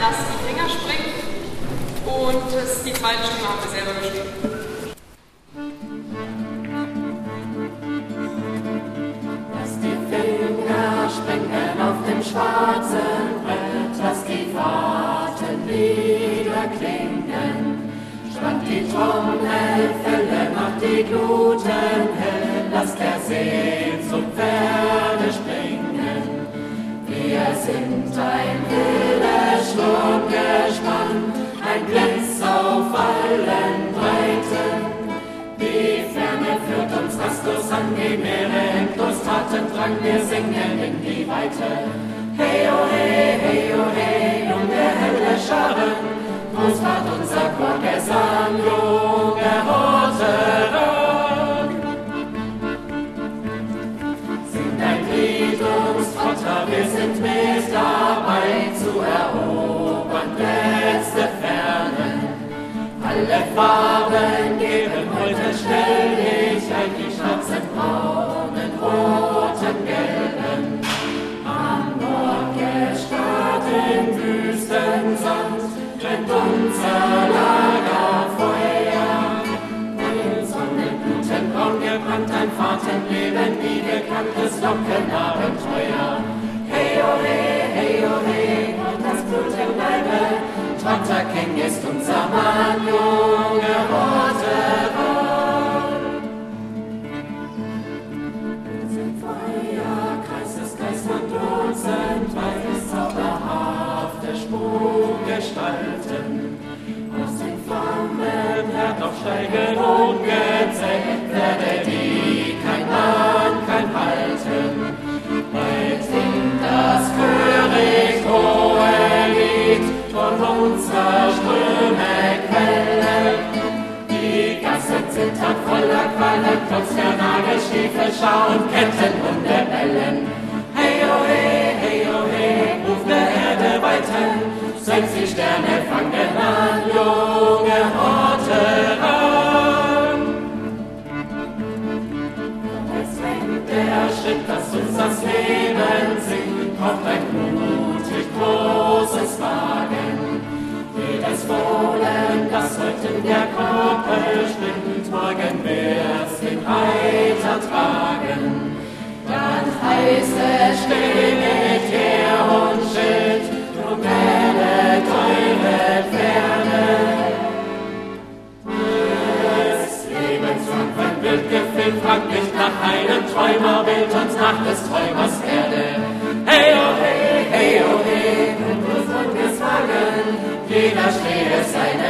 Lass die Finger springen. Und die zweite Stimme haben wir selber geschrieben. Lass die Finger springen auf dem schwarzen Brett, lass die Fahrtenlieder klingen. Spannt die Trommelfelle, macht die Gluten hell, lass der Sehnsucht Pferde springen. Wir sind ein wildes Sturmgespann, ein Blitz auf allen Breiten. Die Ferne führt uns rastlos an die Meere, endlos Tatendrang, wir singen in die Weite. Hey, oh hey, junge helle Scharen, groß ward unser Chorgesang, junge Horterer. Singt ein Lied uns Trotter, wir sind mit dabei zu erobern letzte Fernen. Alle Farben geben heute schnell dich ein, die schwarzen, braunen, roten, gelben. Am Nordgestad im Wüstensand brennt unser Lagerfeuer. In Sonnenblutenbraun gebrannt, ein Fahrtenleben, nie gekanntes Lockenabenteuer. Hey, oh hey, und das Blut im Leibe, Trotter King ist unser Mann, junge Horterer. Wir sind Feuer, Kreis des Geist und Dutzend, weiß zauberhafte Spukgestalten. Aus den Flammen Herd aufsteigen ungezählt, werde die kein Mann kann halten. Weit singt das König hohe Lied von unserer Ströme Quelle. Die Gasse zittert voller Qualen, trotz der Nagelstiefel, Schau und Ketten und Rebellen. Hey, oh hey, ruft der Erde weiten, senkt die Sterne fangen an, junge Horterer. Jetzt fängt der Schritt, dass uns das Leben singt, braucht ein mutig großes Wagen. Jedes Fohlen, das heute in der Koppel schwingt, morgen wird's den Reiter tragen. Dann heißt es, steh mit Heer und Schild, drum meldet eure Pferde. Des Lebens Frankreich wird gefilmt, fragt nicht nach einem Träumerbild und nach des Träumers Erde. Hey, oh hey, und bloß ungeswagen, jeder stehe seine